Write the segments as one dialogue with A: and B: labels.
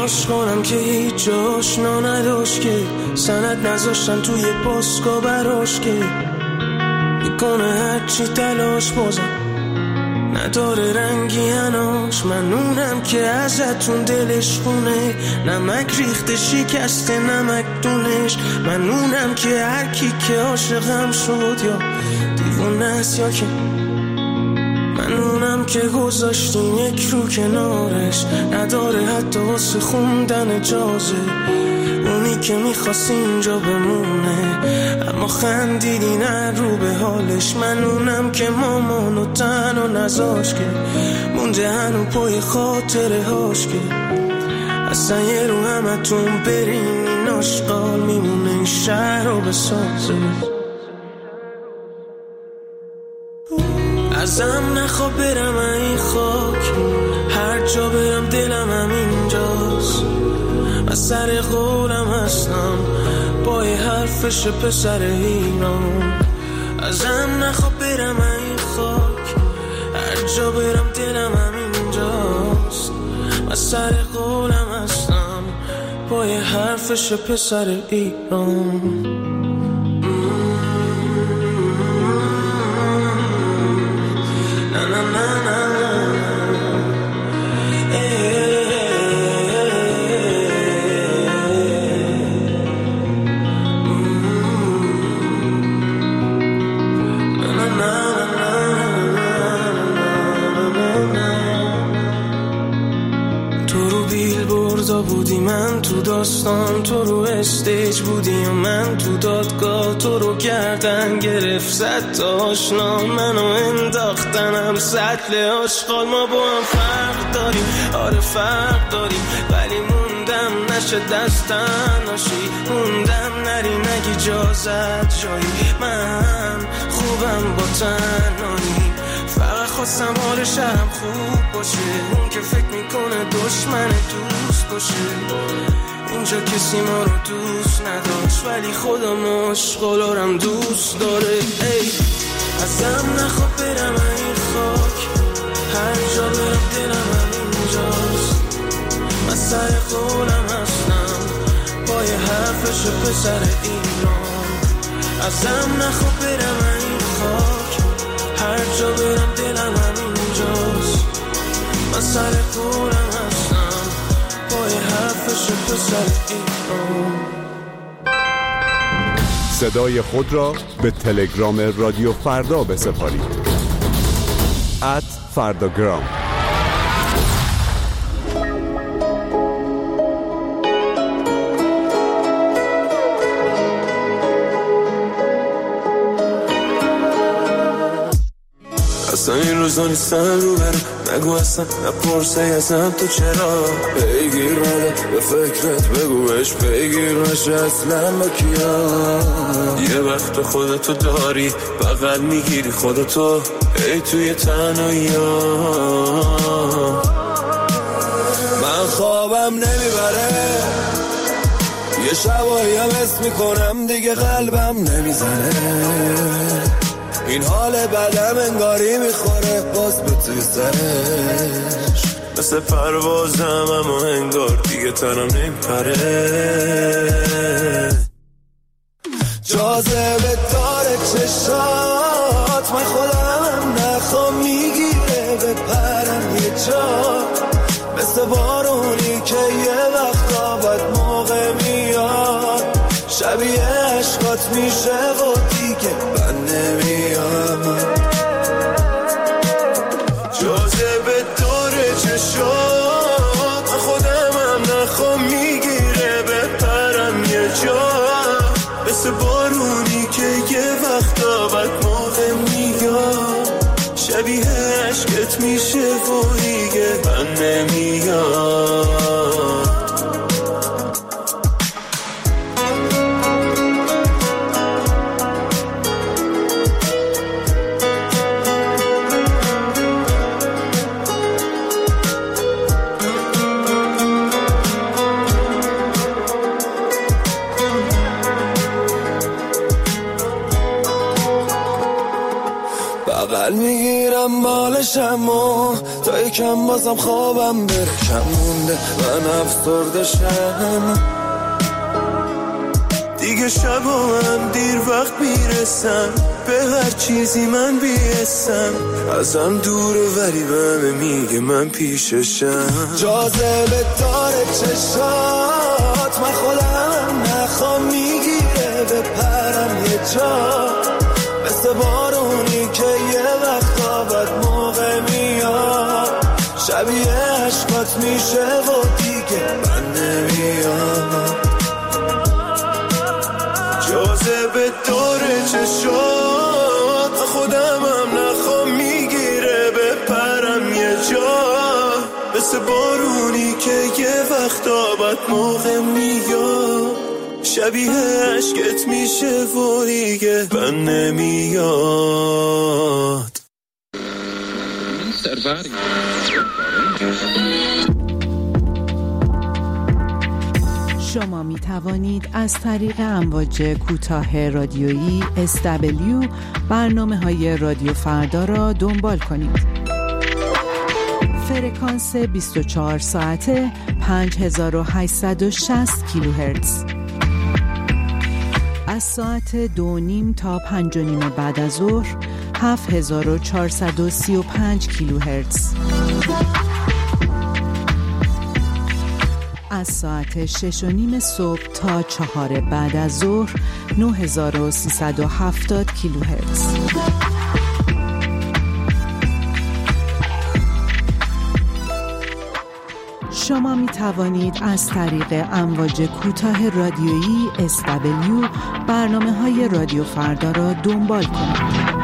A: عاشقانم که هیچ آشنا نداشت که سند نذاشتن توی پاسکا براش که میکنه هرچی تلاش بازم نداره رنگی هناش. من اونم که ازتون دلش خونه نمک ریخته شکسته نمک دونش. من اونم که هر کی که عاشقم شد یا دیوونه است یا که من اونم که گذاشتین یک رو کنارش نداره حتی واسه خوندن اجازه. اونی که میخواست اینجا بمونه اما خندیدین رو به حالش. من اونم که مامانو تنها نذاش که مونده هنو پای خاطره هاش که اصلا یه رو همتون برین این آشقال میمونه این شهر رو بسازه. ازم نخوا برم این خاک هر جا برم دلم همینجاست. من سر قولم هستم با یه حرفش پسر ایران. ازم نخوا برم این خاک هر جا برم دلم همینجاست. من سر قولم هستم با یه حرفش پسر ایران. بودی من تو داستان تو رو استیج بودی و من تو دادگاه تو رو گردن گرفت زد تا آشنا منو انداختنم سطل آشغال. ما با هم فرق داریم آره فرق داریم ولی موندم نشه دستن ناشی موندم نری نگی جازت جایی. من خوبم با تنهایی فقط خواستم حال شهرم خوب باشه. اون که فکر میکنه دشمن دوست باشه اینجا کسی ما رو دوست نداشت ولی خودم عاشقالارم دوست داره. ای ازم نخوا برم این خاک هر جا برم دلم همینجاست. من سر قولم هستم با یه حرفش پسر ایران. ازم نخوا برم این خاک هر جا برم دلم همینجاست. من سر قولم هستم با یه حرفش پسر ایران.
B: صدای خود را به تلگرام رادیو فردا بسپارید @فرداگرام.
C: اصلا این روزا نیستن رو برم نگو اصلا نپرسه ازم تو چرا پیگیر منه به فکرت بگوش پیگیر نشه اصلا با کیا. یه وقت خودتو داری بغل میگیری خودتو ای توی تنهایی من خوابم نمیبره یه شبایی هم حس میکنم دیگه قلبم نمیزنه. این حال بدم انگاری میخوره باز به توی سرش مثل پروازم اما انگار دیگه تنم نمیپره. جاذبه داره چشات من خودم نخوام میگیره بپرم یه جا مثل بارونی که یه وقتا باید موقع میاد شبیه عشقات میشه و دیگه من نمیام. جاذبه داره چشات من خودم هم نخوام میگیره بپرم یه جا مثل بارونی که یه وقتا باید موقع میاد شبیه عشقت میشه و دیگه من نمیام. بغل میگیرم بالشم اما تا یکم بازم خوابم بره کم مونده من افسرده شم دیگه شبا من دیر وقت میرسم به هر چیزی من بیستم ازم دوره ولی بهمه میگه من پیششم جاذبه داره چشات من خودم نخوام میگیره به پرم یه جا مثل بارونی که یه وقتا بد موقع میاد شبیه عشقات میشه و دیگه من نمیاد جاذبه داره چشات خودمم نخوام میگیره به پرم یه جا مثل بارونی که یه وقتا بد موقع میاد شبیه عشقت میشه و دیگه من نمیاد
D: شما می توانید از طریق امواج کوتاه رادیویی SW برنامه‌های رادیو فردا را دنبال کنید. فرکانس 24 ساعته 5860 کیلوهرتز. از ساعت 2:30 تا 5:30 بعد از ظهر 7435 کیلوهرتز. از ساعت 6:30 صبح تا 4 بعد از ظهر 9370 کیلوهرتز. شما می توانید از طریق امواج کوتاه رادیویی SW برنامه‌های رادیو فردا را دنبال کنید.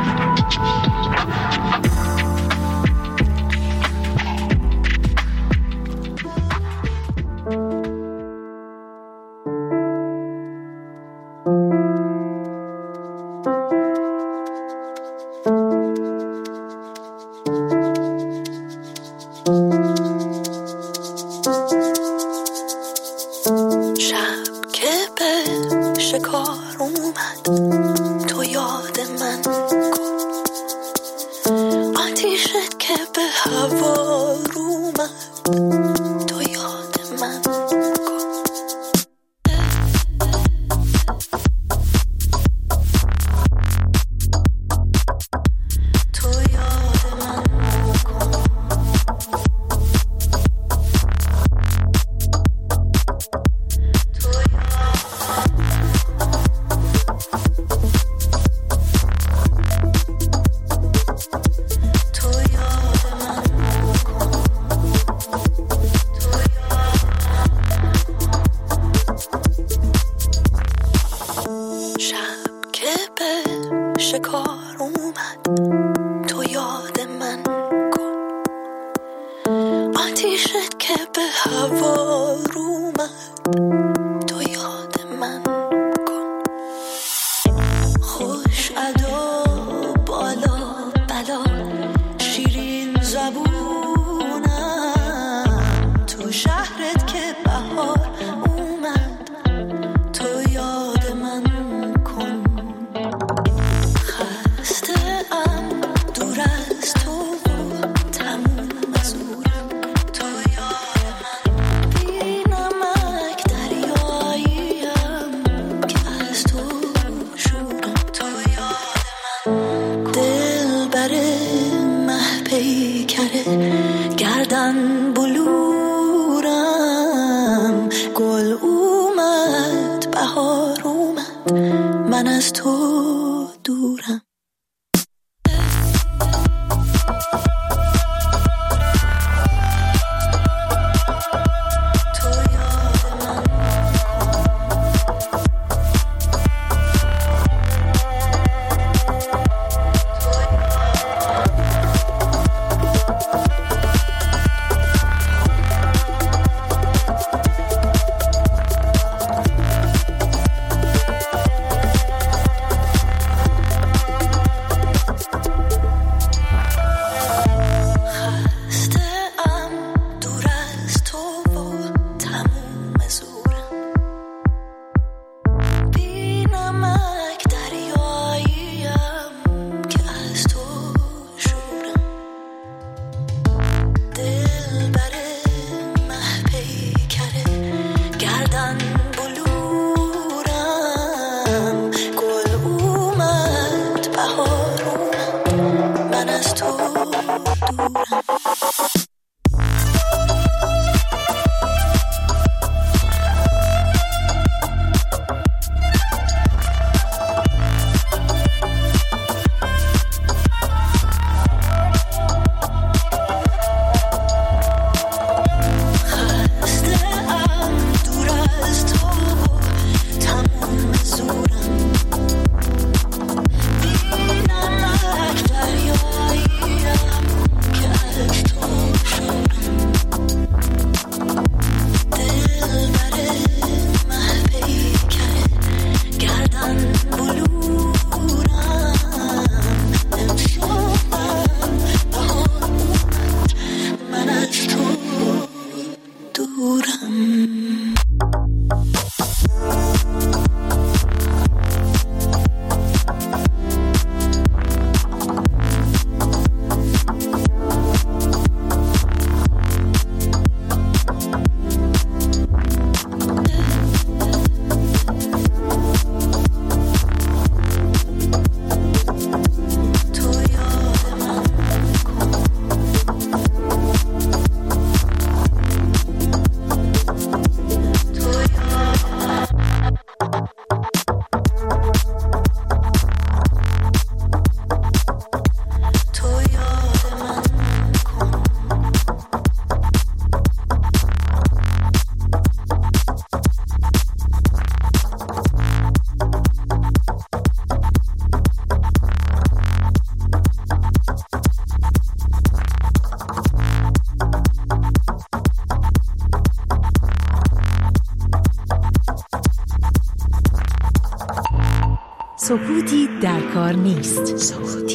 E: سکوتی در کار نیست.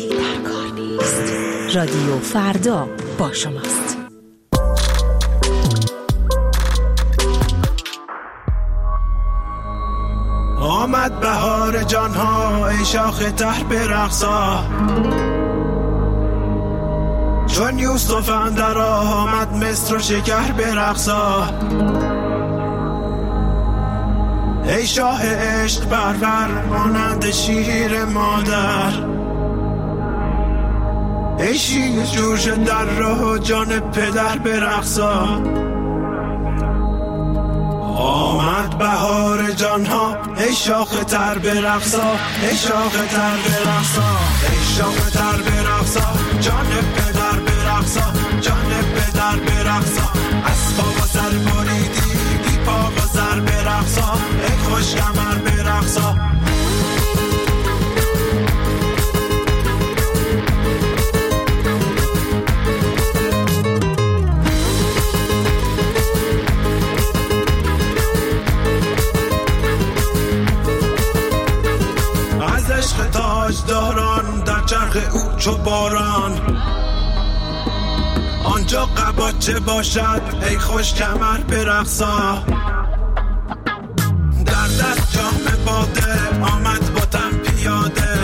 E: رادیو فردا با شماست.
A: آمد بهار جانها ای شاخ تر برقصا، چون یوسف اندر آمد مصر و شکر برقصا. ای شاه عشق پرور مانند شیر مادر، ای شیر جوش در راه جان پدر برقصا. آمد بهار جانها ای شاخ تر برقصا، ای شاخ تر برقصا، ای شاخ تر برقصا، جان پدر برقصا، جان پدر برقصا. از پا و سر بریدی بی پا و سر برقصا، ای خوش کمر برقصا. عشق تاجداران در چرخ او چو باران، آنجا قباچه باشد ای خوش کمر برقصا. در دست جام باده آمد باتم پیاده،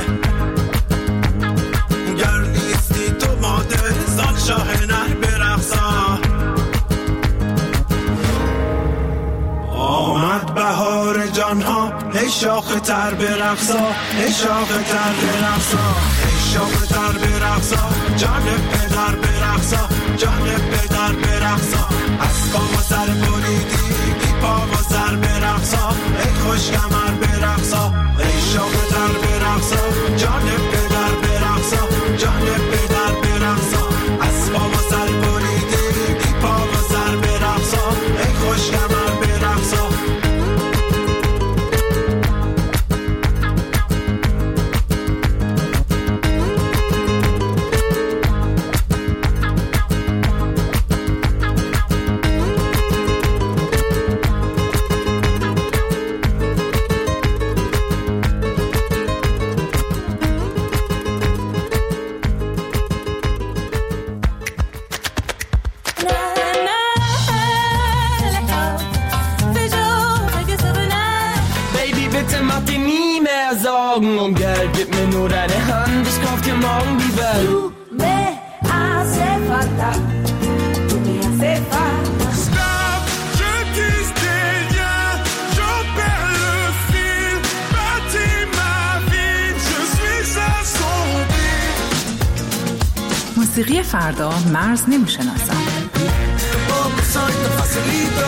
A: گر نیستی تو ماده زان شاه نر برقصا. آمد بهار جانها ای شاخ تر برقصا، ای شاخ تر برقصا، ای شاخ تر برقصا، جان پدر برقصا، جان پدر برقصا. از پا و سر بریدی بی پا و سر برقصا، ای خوش کمر برقصا. ای شاخ تر برقصا، جان پدر برقصا، جان پدر برقصا. از پا و سر بریدی بی پا و سر برقصا، ای خوش کمر برقصا.
F: Und Geld, gib mir nur deine Hand, ich kauf dir morgen die Welt.
G: Tu me hace falta, tu me hace falta.
A: Stop, je tisse des liens, j'en perds le fil. Bâtis ma vie, je suis assombri.
E: موسیقی فردا مرز نمیشناسم.
A: Poco soy tan facilito.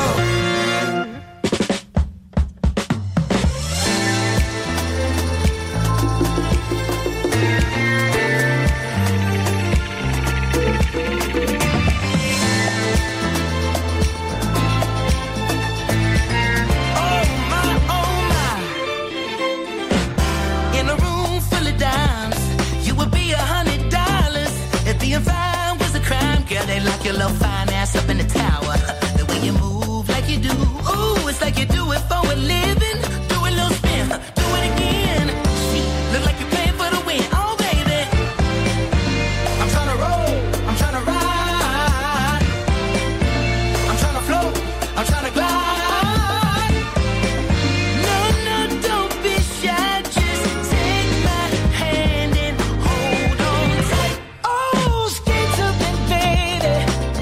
F: Your little fine ass up in the tower. The way you move like you do. Ooh, it's like you do it for a living. Do a little spin, do it again. Look like you're playing for the win. Oh, baby. I'm trying to roll, I'm trying to ride. I'm trying to float, I'm trying to glide. No, no, don't be shy. Just take my hand and hold on tight. Oh, skate to the baby.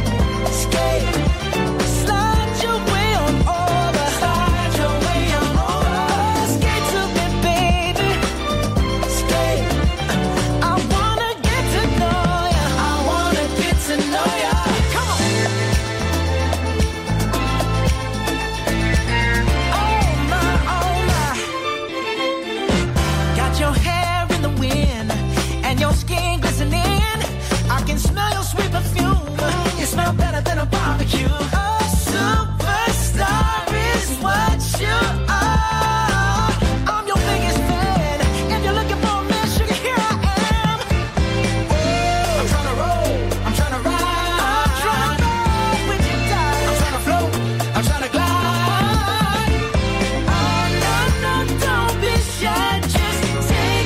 F: Slide your way on over, slide your way on over. Skate to me, baby. Skate. I wanna get to know ya. I wanna get to know ya. Come on. Oh my, oh my. Got your hair in the wind and your skin glistening. I can smell your sweet perfume. You smell better than a barbecue. A superstar is what you are. I'm your biggest fan. If you're looking for a man, sugar, here I am. I'm trying to roll, I'm trying to ride. I'm trying to roll with you, darling. I'm trying to float, I'm trying to glide. Oh, no, no, don't be shy. Just take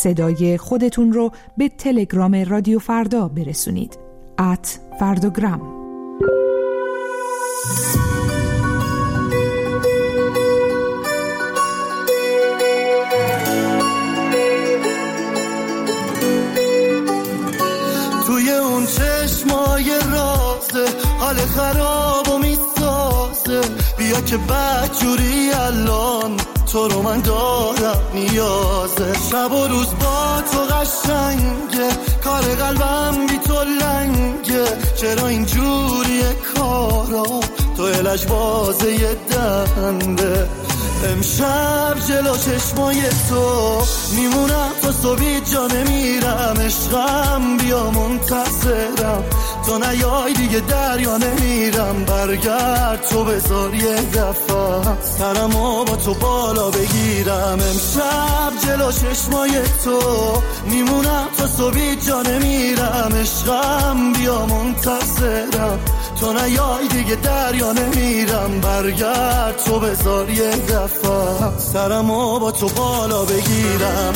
D: صدای خودتون رو به تلگرام رادیو فردا برسونید. @فرداگرام.
A: توی اون چشمای رازه حال خراب و میسازه، بیا که بدجوری الان تو رو من دارم نیازه. شب و روز با تو قشنگه، کار قلبم بی تو لنگه. چرا اینجوریه کارا، تو لجبازه دنده. امشب جلو چشمای تو میمونم تا صبح جا نمیرم. عشقم بیا منتظرم، تو نیای دیگه دریا نمیرم. برگرد تو بذار یه دفعه سرمو با تو بالا بگیرم. امشب جلو چشمای تو میمونم تا صبح جا نمیرم. عشقم بیا منتظرم، تو نیای دیگه دریا نمیرم. برگرد تو بذار یه دفعه سرمو با تو بالا بگیرم.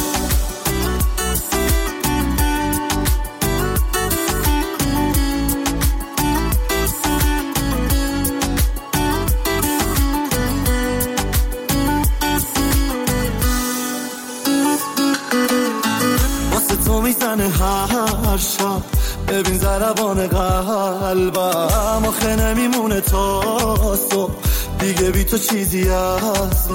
A: واسه تو میزنه هر شب، ببین ضربان قلبم. آخه نمیمونه تا صبح دیگه بی تو چیزی از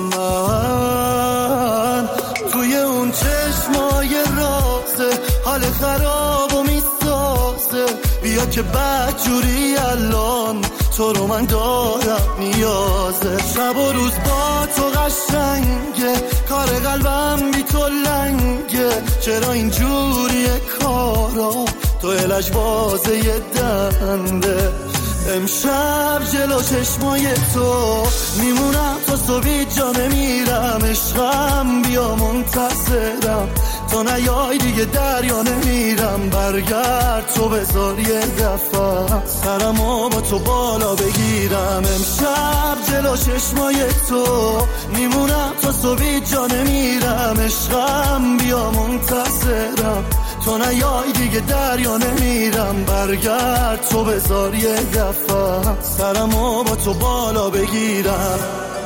A: من. توی اون چشمای رازه حال خراب و میسازه، بیا که بدجوری الان تو رو من دارم نیازه. شب و روز با تو قشنگه، کار قلبم بی تو لنگه. چرا اینجوریه کارا، تو لجبازه دنده. امشب جلو چشمای تو میمونم تا صبح جا نمیرم. عشقم بیا منتظرم، تو نیای دیگه دریا نمیرم. برگرد تو بذار یه دفعه سرمو با تو بالا بگیرم. امشب جلو چشمای تو میمونم تا صبح جا نمیرم. عشقم بیا منتظرم، تو نیای دیگه دریا نمیرم. برگرد تو بذار یه دفعه سرمو با تو بالا بگیرم.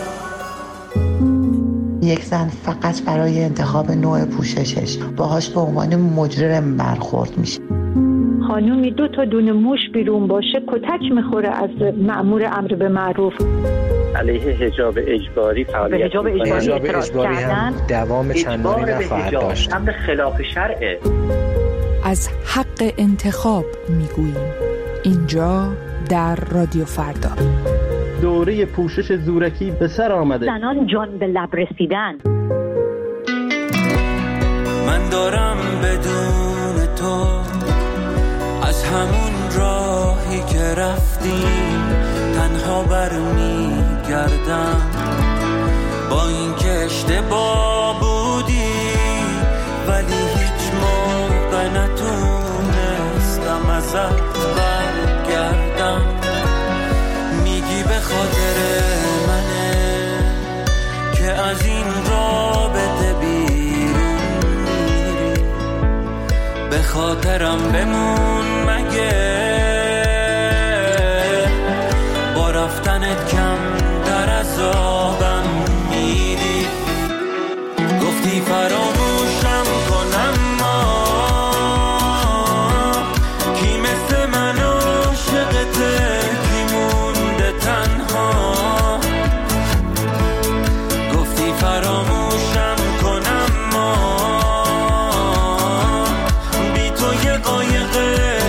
H: یک زن فقط برای انتخاب نوع پوششش باهاش به عنوان مجرم برخورد میشه.
I: خانومی 2 تا دونه موش بیرون باشه کتک میخوره از مأمور امر به معروف.
J: علیه حجاب اجباری فعالیت
I: حجاب اجباری
J: هم دوام چندانی نخواهد داشت. امر خلاف شرعه.
D: از حق انتخاب میگوییم اینجا در رادیو فردا.
K: دوره پوشش زورکی به سر آمده.
I: زنان جان به لب رسیدن.
A: من دارم بدون تو از همون راهی که رفتیم تنها برمیگردم. با این که اشتباه بودی ولی هیچ موقع نتونستم ازت برگردم. میگی به خاطر منه که از این رابطه بیرون میری، به خاطرم بمون مگه با رفتنت کم در عذابم میری. گفتی فراموشم کنم ما کی مثل من عاشقته، کی مونده تنها. گفتی فراموشم کنم ما بی تو یه قایق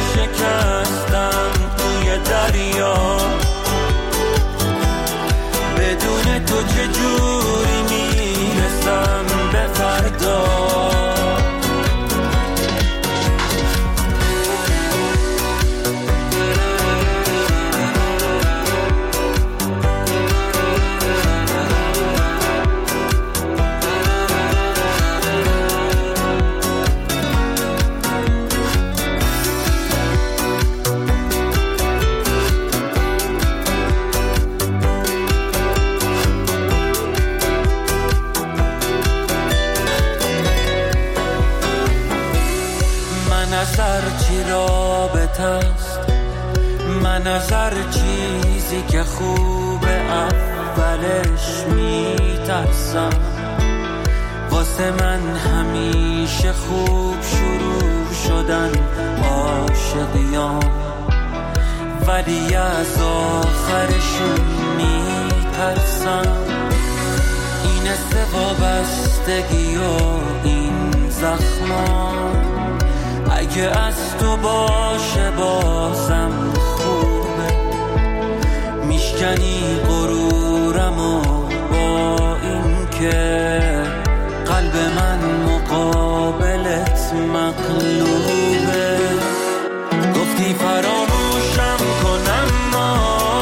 L: غلط است. من از هر چیزی که خوب اولش میترسم. واسه من همیشه خوب شروع شدن عاشقیام، ولی از آخرشون میترسم. این وابستگی و این زخما اگه از تو باشه بازم خوبه. میشکنی غرورمو با این که قلب من مقابلت مغلوبه. گفتی فراموشم کنم ما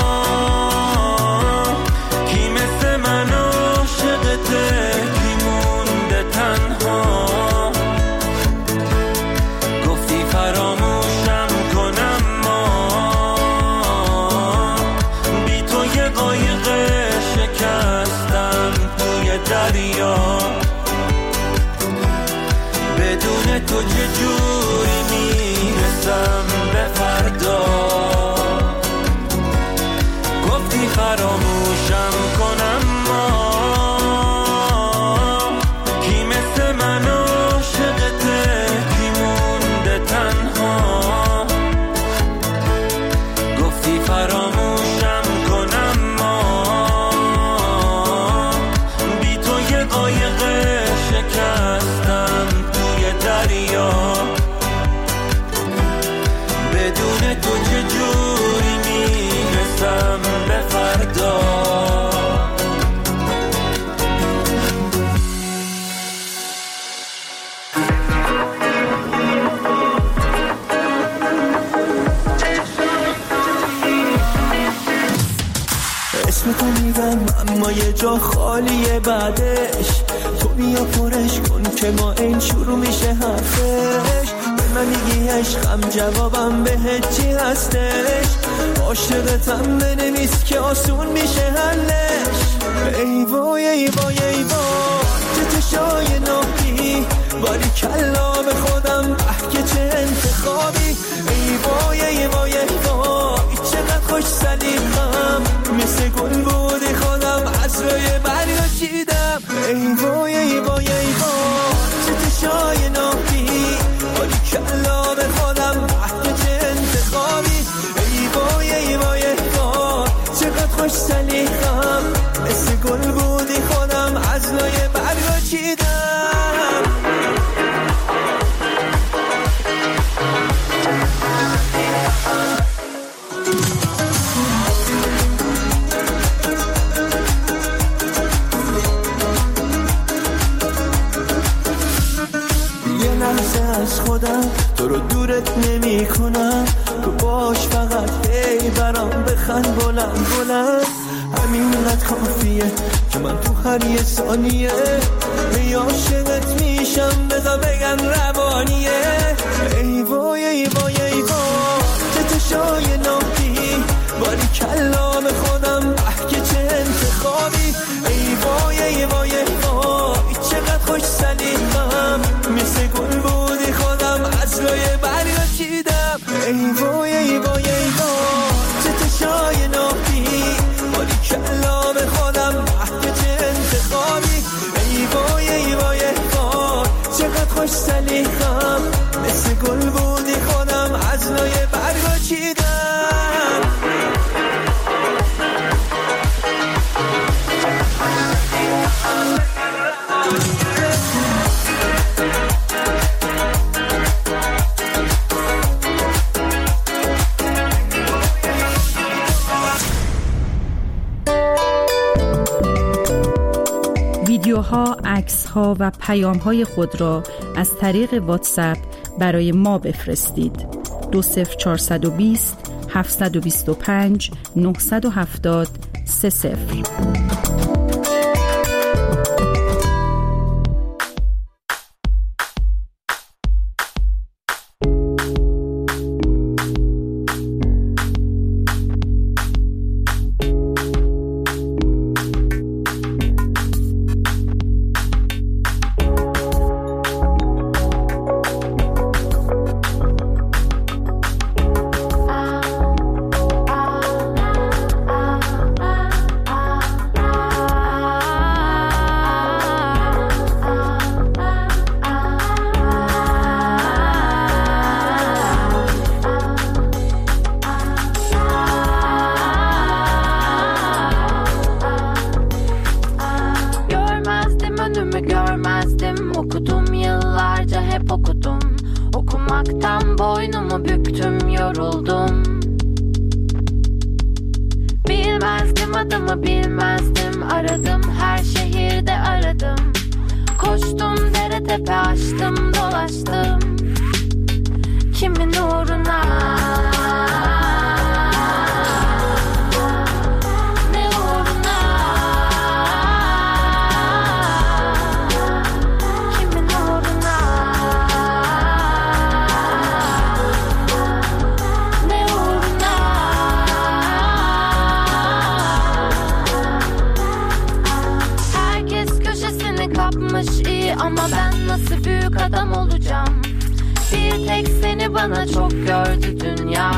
L: کی مثل من عاشقته کی مونده تنها. گفتی فراموشم کنم ما بی تو یه قایق شکستم توی دریا. بدون تو چجوری میرسم به فردا. گفتی فراموشم کنم ما کی مثل من عاشقته کی مونده تنها. گفتی فراموشم کنم ما بی تو یه قایق شکستم توی دریا. بدون تو چجوری میرسم به فردا.
A: اسم تو میگم اما یه جا خالیه بعدش. تو بیا پرش کن که ما این شروع میشه حرفش. به من میگی عشقم جوابم بهت چی هستش. عاشقتم بنویس که آسون میشه حلش. ای وای ای وای ای وای چه تشای ناهی باری کلا به خودم که چه انتخابی. ای وای ای وای ای وای چقدر خوش سلیقم مثل گل بودی خودم از روی بریا چیدم. ای وای ای وای ای وای چه تشای ناهی باری کلا به خودم که چه انتخابی. ای وای ای وای ای وای چقدر خوش سلیقم مثل گل بودی خودم از روی بریا چیدم. از خودم تو رو دورت نمی کنم. تو باش فقط هی برام بخند بلند بلند. همینقدر کافیه که من تو هر یه ثانیه هی عاشقت میشم بذار بگم روانیه. ای وای ای وای ای وای چه تشای ناهی باری کلا به خودم که چه انتخابی. ای وای ای وای ای وای چقدر خوش سلیقم مثل گل بودی خودم از روی بریا چیدم. ای وای ای وای ای وای چه تشای ناهی باری کلا به خودم که چه انتخابی. ای وای ای وای ای وای چقدر خوش سلیقم مثل گل بودی خودم از روی بریا چیدم.
D: ویدیوها، عکس‌ها و پیام‌های خود را از طریق واتساپ برای ما بفرستید. 20420 725 970 30.
M: Açlıktan boynumu büktüm, yoruldum. Bilmezdim adımı, bilmezdim. Aradım, her şehirde aradım. Koştum, dere tepe açtım, dolaştım. Kimin uğruna? Ne uğruna? Kimin uğruna? Ne uğruna? Herkes köşesini kapmış iyi ama ben nasıl büyük adam olacağım? Bir tek seni bana çok gördü dünya.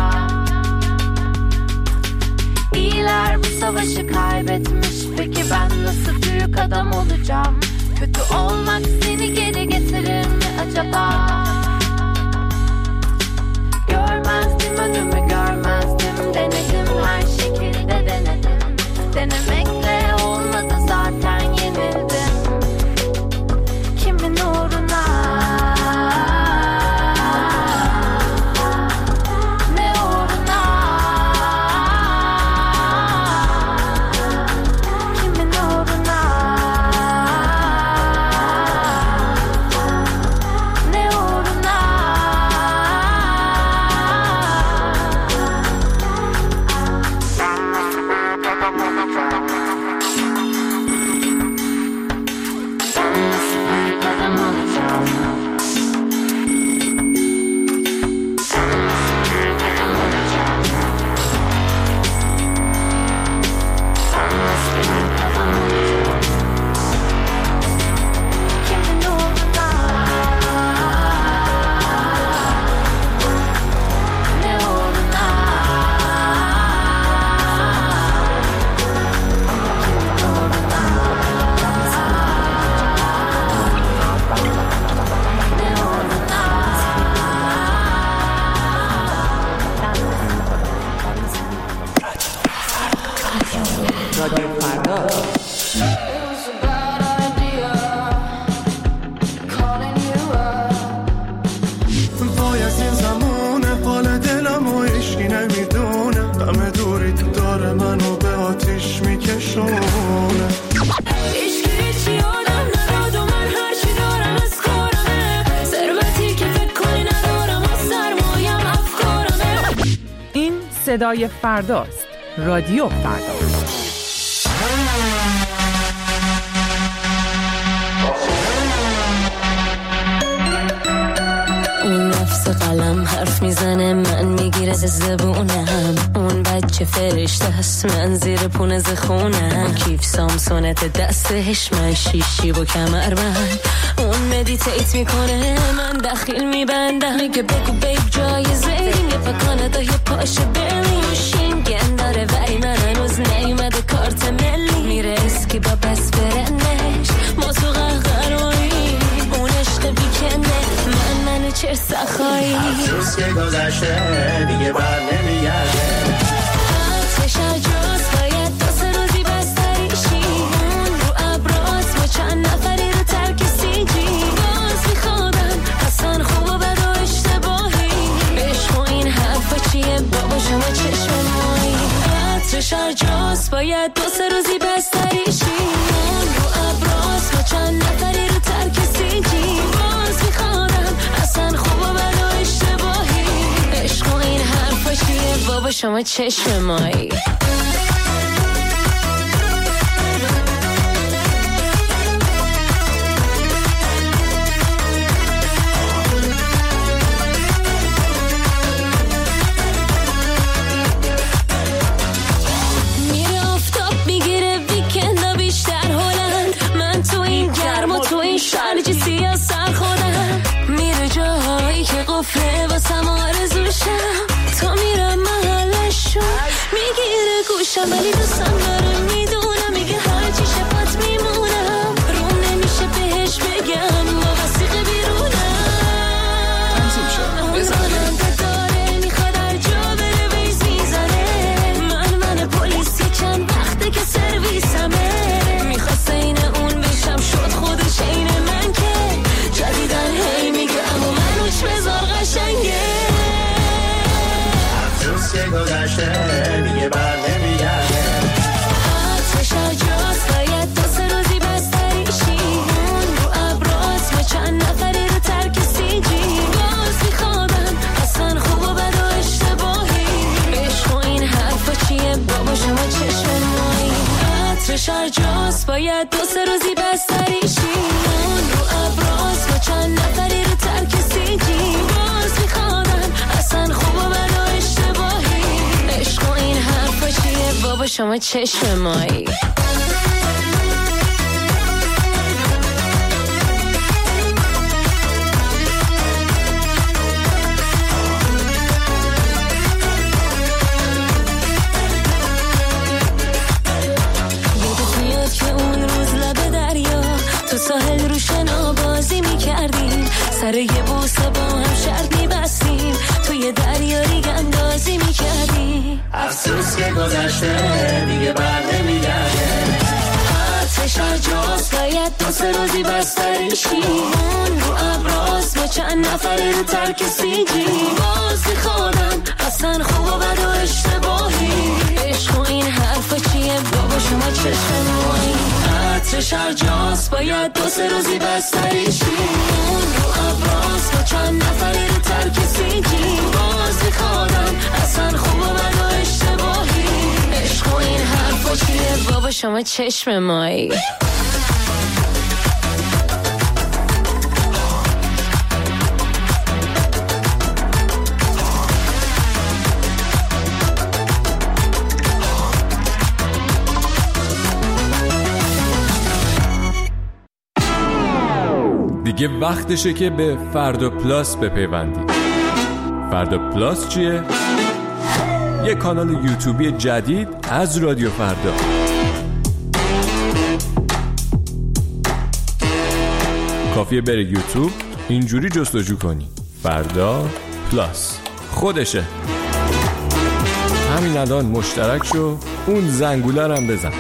M: İyiler bu savaşı kaybetmiş. Peki ben nasıl büyük adam olacağım? Kötü olmak seni geri getirir mi acaba? Görmezdim önümü, görmezdim. Denedim, her şekilde denedim. Denemekle olmadı, zaten yenildim. Kimin uğruna?
E: صدای فرداست. رادیو فردا.
N: اون نفس قلم حرف میزنه، من میگیره از زبونم. اون بچه فرشته هست، من زیر پونز خونم. کیف سامسونت دستش، من شیشی و کمربند. اون مدیتیت میکنه، من دخیل میبندم. میگه بگو بیب جایزه داریم، یه پا کانادا یه پاش برلین. شینگن داره ولی من هنوز نیومده کارت ملی. میره اسکی با بس برنش، ما تو قهقرایی. اون عشق بیکنده، منو چه سخایی.
O: افسوس که گذشته دیگه بر نمیگرده.
N: آتش جز باید دو سه روزی بستریشی. اون رو ابراز با چند نفری رو ترک سیجی. باز میخوادم اصلا خوب و بد و اشتباهی. عشق و این حرفا چیه بابا شما چشم مایی. آتش جز باید دو سه روزی بستریشی. اون رو ابراز با چند نفری رو ترک سیجی. باز میخوادم اصلا خوب و بد و اشتباهی. عشق و این حرفا چیه بابا شما چشم مایی. میره آفتاب میگیره ویکندا بیشتر هلند. من تو این گرم و تو این شرجی سیاه سر خودم. میره جاهایی که قفله واسم آرزوشم. تا میرم محلشو میگیره گوشم ولی دوستم داره میدونم. میگه هرچی شفت میمونم. روم نمیشه بهش بگم با وسیقه بیرونم. راننده داره میخواد هر جا بره ویز میزنه. من پلیسی چند وقته که سرویسمه. میخواست این اون بشم شد خودش این من که جدیدن هی میگه اما منوش بذار قشنگه.
O: گذشته دیگه بر نمیگرده.
N: آتش جاست باید دو سه روزی بستری شی، اون رو ابراز و چند نفری رو ترک سیجی. باز میخوابم اصلا خوب و بد و اشتباهی، عشق و این حرفا چیه بابا شما چشم مایی. آتش جاست باید دو سه روزی بستری شی، اون رو ابراز و چند نفری رو ترک سیجی. باز میخوابم اصلا خوب و بد و اشتباهی، عشق و این حرفا چیه بابا شما چشم مایی. ساحل رو شنا بازی میکردیم، سر یه بوسه با هم شرط میبستیم، توی دریا ریگ اندازی میکردیم.
O: افسوس که گذشته دیگه بر نمیگرده.
N: آتش جاست باید دو سه روزی بستری شی، اون رو ابراز با چند نفره رو ترک سیجی. باز میخوادم اصلا خوب و بد و اشتباهی، عشق و این حرفا چیه بابا شما چشم مایی. آتش جاست باید دو سه روزی بستری شی، اون رو ابراز با چند نفره رو ترک سیجی. باز میخوادم اصلا خوب و بد و اشتباهی، عشق و این حرفا چیه بابا شما چشم مایی.
P: دیگه وقتشه که به فردا پلاس بپیوندید. فردا پلاس چیه؟ یه کانال یوتیوبی جدید از رادیو فردا. کافیه بره یوتیوب اینجوری جستجو کنی فردا پلاس، خودشه. همین الان مشترک شو، اون زنگوله هم بزن.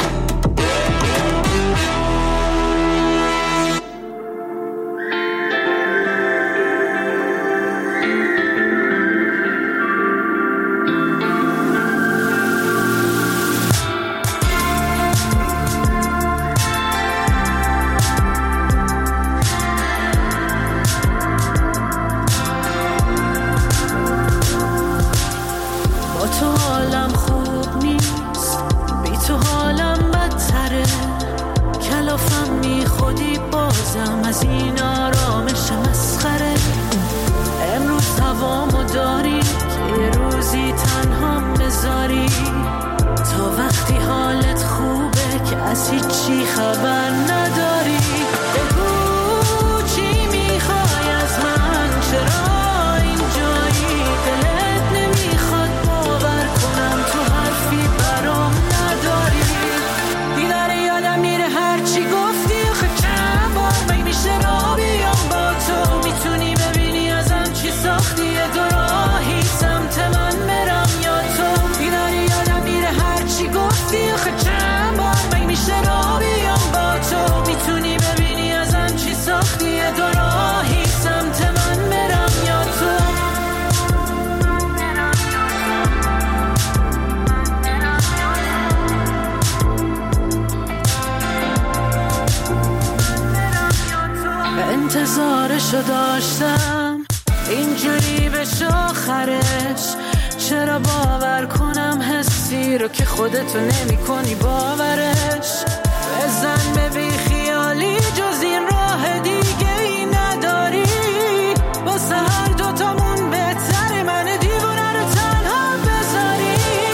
A: انتظارشو داشتم اینجوری بشه آخرش، چرا باور کنم حسی رو که خودتو نمی کنی باورش. بزن به بی خیالی جز این راه دیگه ای نداری، واسه هر دوتامون بهتره من دیوونه رو تنها بذاری.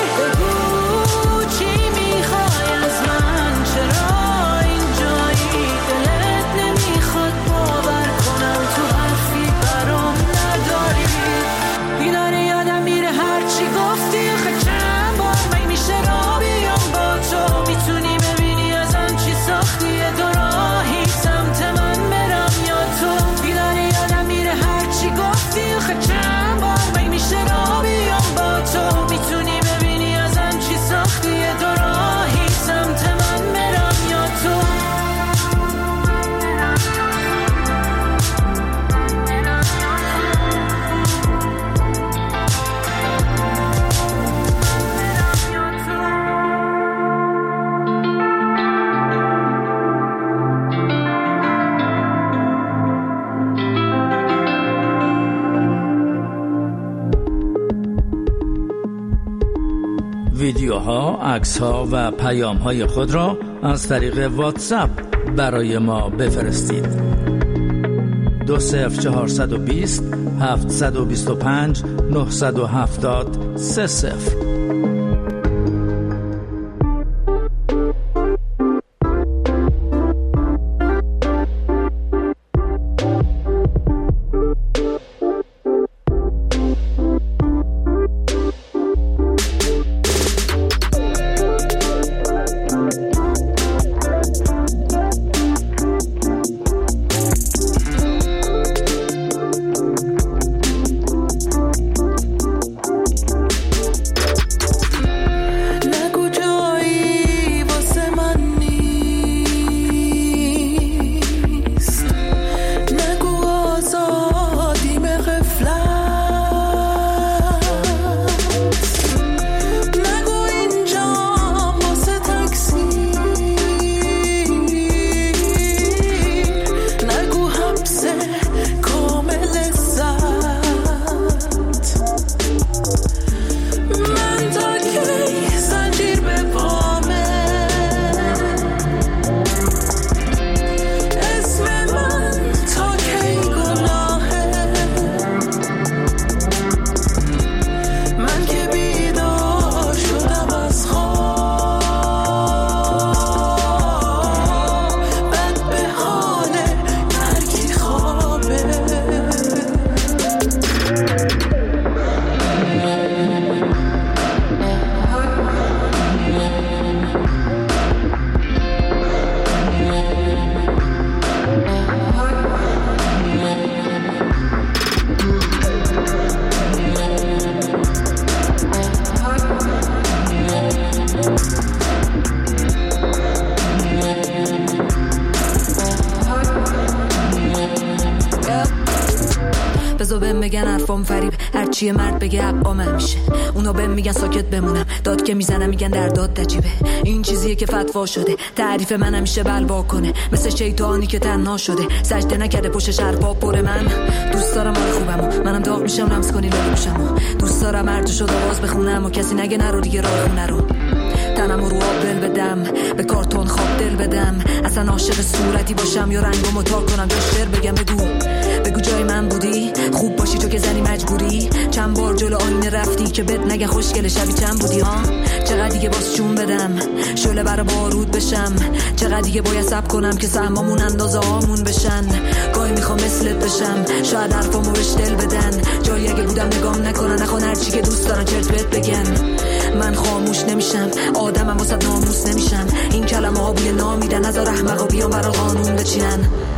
A: بگو چی میخوای از من، چرا اینجایی، دلت نمیخواد باور کنم تو حرفی برام نداری. بیداره یادم میره هرچی گفتی، آخه چند بار من میشه را بیام با تو، میتونی ببینی ازم چی ساختی.
Q: ویدیوها، عکس‌ها و پیام‌های خود را از طریق واتساپ برای ما بفرستید. 20420 725 970 30.
R: میگن حرفام فریب، هرچی مرد بگه حقام میشه. اونا بهم میگن ساکت بمونم، داد که میزنم میگن در داد نجیبه. این چیزیه که فتوا شده، تعریف من همیشه بلوا کنه، مثل شیطانی که تنها شده، سجده نکرده پشت حرفا پر. من دوست دارم حال خوبمو، منم داغ میشم لمس کنی لبوشمو. دوست دارم هر شد آواز بخونم و کسی نگه نرو دیگه راه خونه رو. تنمو رو آب دل بدم، به کارتون خواب دل بدم، اصلا عاشق صورتی باشم یا رنگمو تا کنم یا شعر بگم. بگو جای من بودی، خوب باشی تو که زنی مجبوری. چند بار جلو آینه رفتی که بد نگه خوشگل شبی چند بودی ها. چقدر دیگه باز جون بدم، شعله برا بارود بشم. چقدر دیگه باید صبر کنم که سهمامون اندازه هامون بشن. گاهی میخوام مثلت بشم، شاید حرفامو بهش دل بدن. جایی اگه بودم نگام نکنن، نخوان هرچی که دوست دارن چرت بهت بگن. من خاموش نمیشم، آدمم واسه ناموس نمیشم. این کلمه ها بوی نامیدن، نذار احمقا بیان برا قانون بچینن.